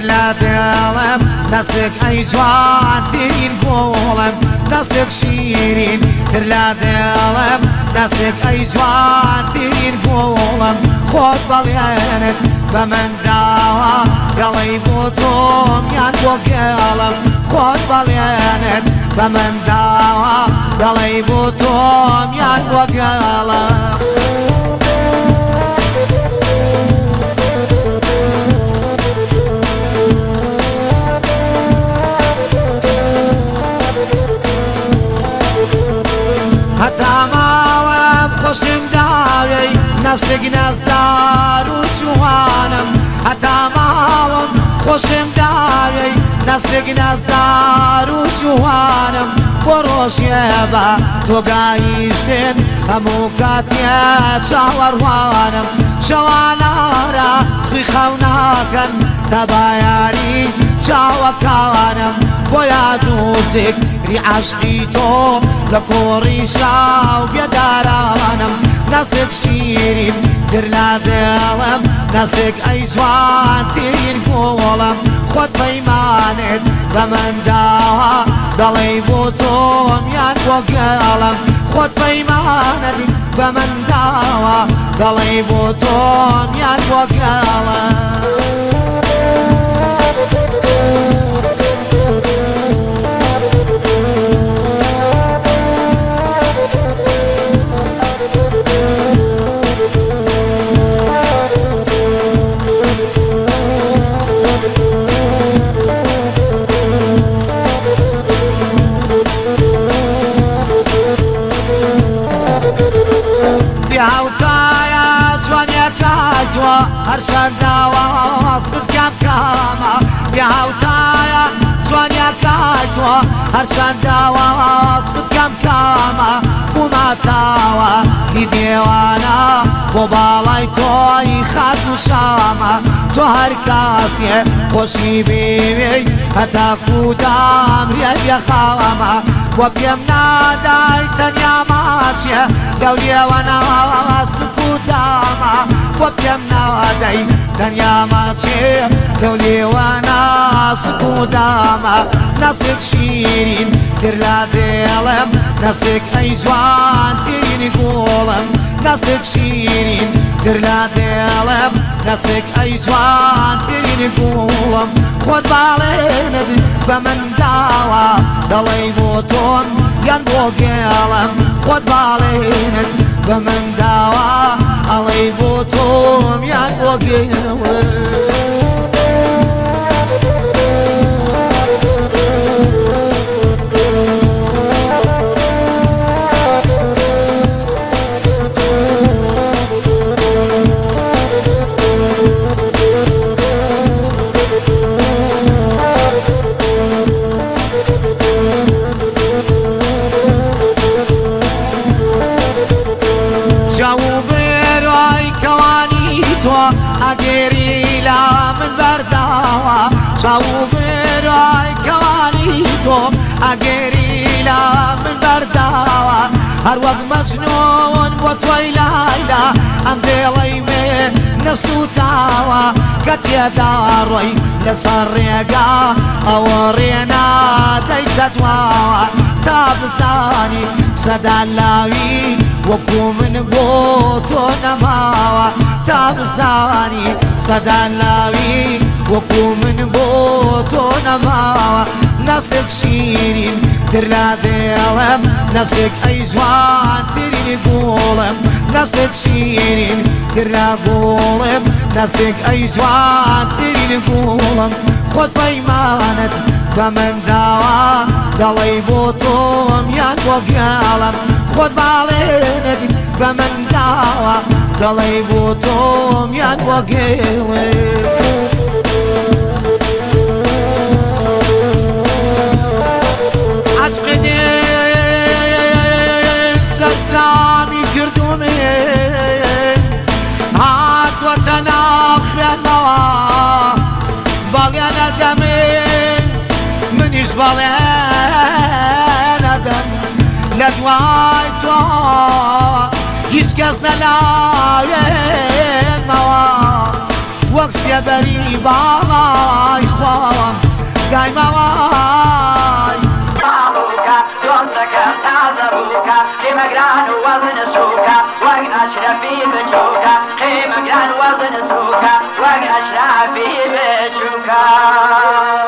لا دلم نسك أي جوان ترين قولم نسك شيرين لا دلم نسك أي جوان ترين قولم خود بليانت بمن داوا قلي بوتوم يان وقلم خود بليانت بمن داوا قلي بوتوم يان وقلم خوشم داری نسگ نزدار و جوانم حتی ماوم خوشم داری نسگ نزدار و جوانم بروشیه با تو گایشتن همو کاتیه چاوروانم جوانارا سیخوناکن تبایاری چاوکانم باید موسیق ری عشقی تو لكوري شاو بيدارانم نسك شيرين در لا دلم نسك أي جوان تين قولم خود بيمانت بمن داوا دلي بوتوم يان وقلم خود بيمانت بمن داوا دلي بوتوم يان وقلم هرشان داوا صد كام كاما بيعوتايا جوانيا كايتوا هرشان داوا صد كام كاما وما تاوا لديوانا وبالاي توي خاتو شاما تو هر كاسي خوشي بيبي هتا كودام ريال يا خاما وبيمنا داي تنيا ماشيا دولي وانا سكوداما وبيمنا داي تنيا ماشيا دولي وانا سكوداما نسك شيرين ترلا ديلم نسك اي جوان ترين قولم نسك شيرين ترلا ديلم نسك اي جوان ترين قولم خود باليند بمن داوا دلي بوتون يان بوغيلم خود باليند بمن داوا علي بوتون يان بوغيلم اگری لا من برداوا شاو برای کوانی تو اگری لا من برداوا هر وقت مجنون و توی لیلا ام دلی می نفسو تاوا کتی داروی لسر ریگا او رینا دیت دواوا تابزانی صدا لاوی وكو من بوتو نماوا تابزاني صدا لاوي وكو من بوتو نماوا نسك شيرين ترلا ديلم نسك اي جوان ترين قولم نسك شيرين ترلا قولم نسك اي جوان ترين قولم خود بيمانت بمن داوا دلي بوتوم يان وقالم خود باليند بمن داوا دلي بوتوم يان وقالم عشقني سلسامي كردومي هات وتناخي النوا باليانا دمي منيش باليانا دم ندواي توا هيچ نلاوي نوا وقت يا بري باغاي سوكا وأشرفي بشوكا خيمة كان وزن سوكا وأشرفي بشوكا